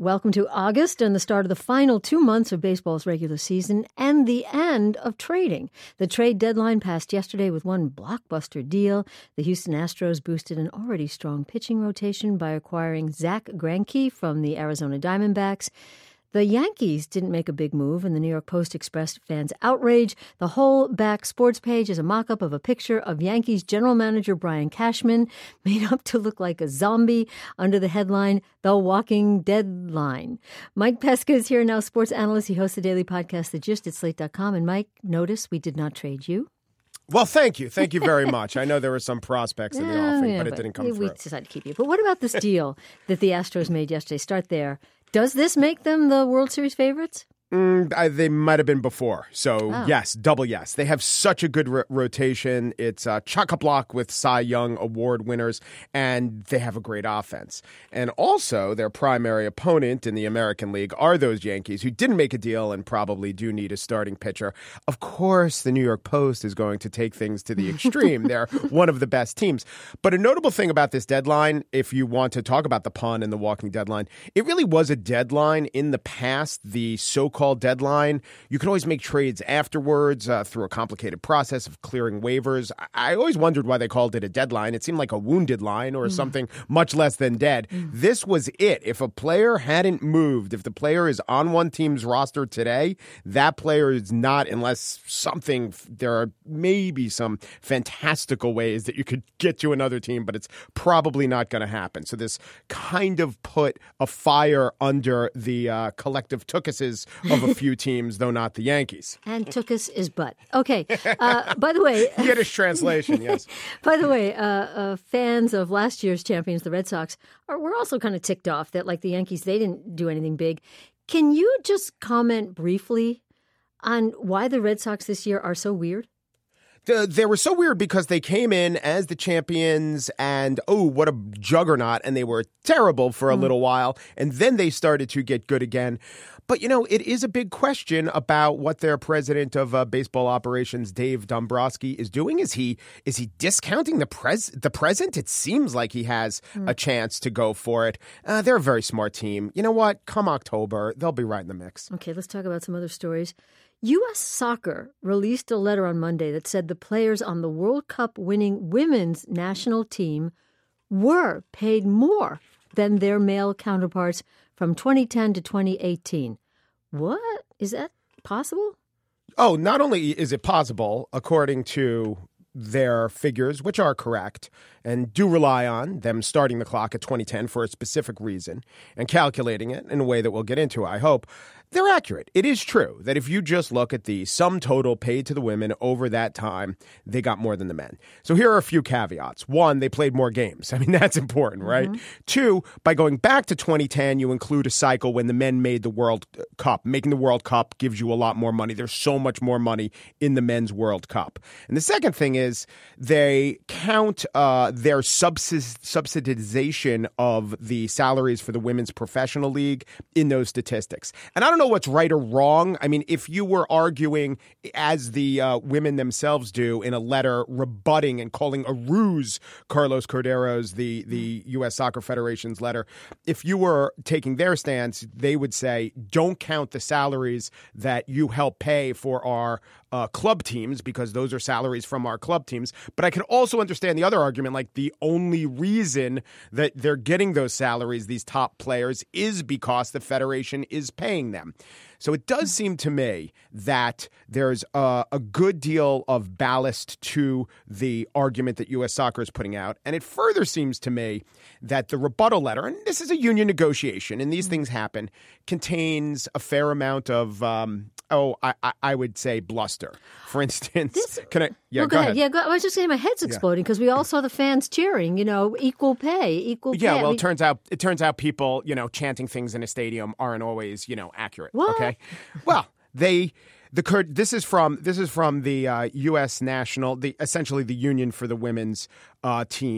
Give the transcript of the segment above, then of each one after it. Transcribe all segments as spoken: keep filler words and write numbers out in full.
Welcome to August and the start of the final two months of baseball's regular season and the end of trading. The trade deadline passed yesterday with one blockbuster deal. The Houston Astros boosted an already strong pitching rotation by acquiring Zach Greinke from the Arizona Diamondbacks. The Yankees didn't make a big move, and the New York Post expressed fans' outrage. The whole back sports page is a mock-up of a picture of Yankees general manager Brian Cashman, made up to look like a zombie, under the headline, The Walking Deadline. Mike Pesca is here now, sports analyst. He hosts the daily podcast, The Gist, at slate dot com. And Mike, notice we did not trade you. Well, thank you. Thank you very much. I know there were some prospects in the yeah, offing, yeah, but it but didn't come we through. We decided to keep you. But what about this deal that the Astros made yesterday? Start there. Does this make them the World Series favorites? Mm, I, they might have been before. So, oh. yes, double yes. They have such a good ro- rotation. It's uh, chock-a-block with Cy Young Award winners, and they have a great offense. And also, their primary opponent in the American League are those Yankees who didn't make a deal and probably do need a starting pitcher. Of course, the New York Post is going to take things to the extreme. They're one of the best teams. But a notable thing about this deadline, if you want to talk about the pun and the walking deadline, it really was a deadline. In the past, the so-called called deadline. You could always make trades afterwards uh, through a complicated process of clearing waivers. I-, I always wondered why they called it a deadline. It seemed like a wounded line or mm. something much less than dead. Mm. This was it. If a player hadn't moved, if the player is on one team's roster today, that player is not, unless something, there are maybe some fantastical ways that you could get to another team, but it's probably not going to happen. So this kind of put a fire under the uh, collective tookuses of a few teams, though not the Yankees. And tookus is butt. Okay. Uh, by the way... Yiddish translation, yes. By the way, uh, uh, fans of last year's champions, the Red Sox, are we're also kind of ticked off that, like the Yankees, they didn't do anything big. Can you just comment briefly on why the Red Sox this year are so weird? They were so weird because they came in as the champions and, oh, what a juggernaut, and they were terrible for a mm. little while, and then they started to get good again. But, you know, it is a big question about what their president of uh, baseball operations, Dave Dombrowski, is doing. Is he is he discounting the pres the present? It seems like he has mm. a chance to go for it. Uh, they're a very smart team. You know what? Come October, they'll be right in the mix. Okay, let's talk about some other stories. U S Soccer released a letter on Monday that said the players on the World Cup winning women's national team were paid more than their male counterparts from twenty ten to twenty eighteen. What? Is that possible? Oh, not only is it possible, according to their figures, which are correct, and do rely on them starting the clock at twenty ten for a specific reason and calculating it in a way that we'll get into, I hope, they're accurate. It is true that if you just look at the sum total paid to the women over that time, they got more than the men. So here are a few caveats. One, they played more games. I mean, that's important, right? Mm-hmm. Two, by going back to twenty ten, you include a cycle when the men made the World Cup. Making the World Cup gives you a lot more money. There's so much more money in the men's World Cup. And the second thing is they count uh, their subsist- subsidization of the salaries for the Women's Professional League in those statistics. And I don't know what's right or wrong. I mean, if you were arguing, as the uh, women themselves do, in a letter rebutting and calling a ruse Carlos Cordero's, the, the U S Soccer Federation's letter, if you were taking their stance, they would say, don't count the salaries that you help pay for our uh, club teams, because those are salaries from our club teams. But I can also understand the other argument, like the only reason that they're getting those salaries, these top players, is because the Federation is paying them. So it does seem to me that there's a, a good deal of ballast to the argument that U S Soccer is putting out. And it further seems to me that the rebuttal letter, and this is a union negotiation, and these things happen, contains a fair amount of, um, oh, I, I, I would say bluster. For instance, this, can I? Yeah, well, go, go ahead. ahead. Yeah, go, I was just saying my head's exploding because yeah. we all saw the fans cheering, you know, equal pay, equal pay. Yeah, well, I mean, it turns out it turns out people, you know, chanting things in a stadium aren't always, you know, accurate. What? Okay. Well, they the Kurd. This is from this is from the uh, U S National, the essentially the union for the women's uh, team.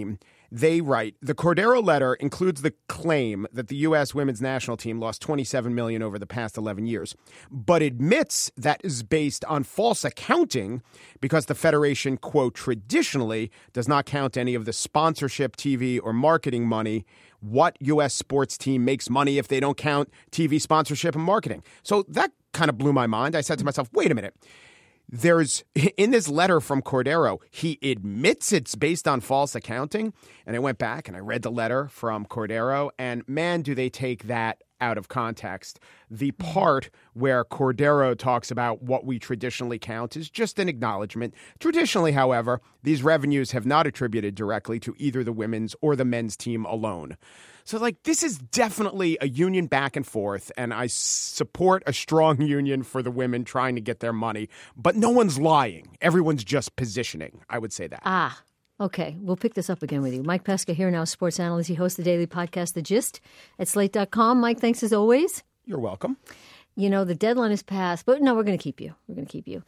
They write, the Cordero letter includes the claim that the U S women's national team lost twenty-seven million dollars over the past eleven years, but admits that is based on false accounting because the Federation, quote, traditionally does not count any of the sponsorship, T V, or marketing money. What U S sports team makes money if they don't count T V sponsorship and marketing? So that kind of blew my mind. I said to myself, wait a minute. There's in this letter from Cordero, he admits it's based on false accounting. And I went back and I read the letter from Cordero, and man, do they take that out of context. The part where Cordero talks about what we traditionally count is just an acknowledgement. Traditionally, however, these revenues have not attributed directly to either the women's or the men's team alone. So, like, this is definitely a union back and forth, and I support a strong union for the women trying to get their money. But no one's lying. Everyone's just positioning. I would say that. Ah, okay. We'll pick this up again with you. Mike Pesca here now, sports analyst. He hosts the daily podcast, The Gist, at slate dot com. Mike, thanks as always. You're welcome. You know, the deadline is passed, but no, we're going to keep you. We're going to keep you.